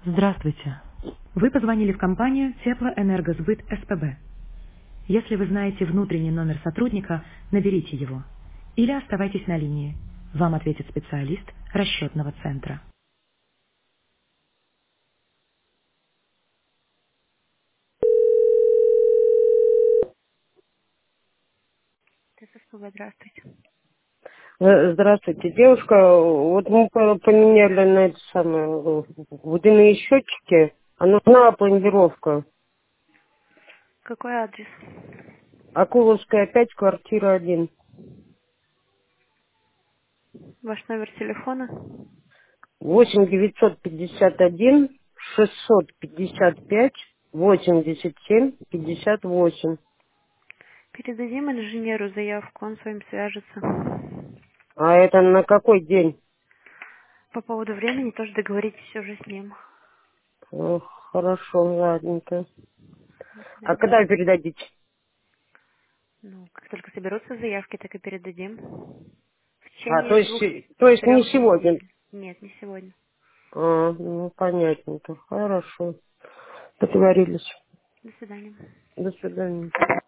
Здравствуйте. Вы позвонили в компанию Теплоэнергосбыт СПБ. Если вы знаете внутренний номер сотрудника, наберите его. Или оставайтесь на линии. Вам ответит специалист расчетного центра. СПБ, здравствуйте. Здравствуйте, девушка. Вот мы поменяли на это самое водяные счетчики, а нужна пломбировка. Какой адрес? Акуловская 5, квартира 1. Ваш номер телефона? 8 951 655 87 58. Передадим инженеру заявку, он с вами свяжется. А это на какой день? По поводу времени тоже договоритесь уже с ним. Хорошо, ладненько. До А свидания. когда вы передадите? Ну, как только соберутся заявки, так и передадим. В А, течение то есть не 2-3 сегодня? недель. Нет, не сегодня. Ну, понятненько. Хорошо. Договорились. До свидания. До свидания.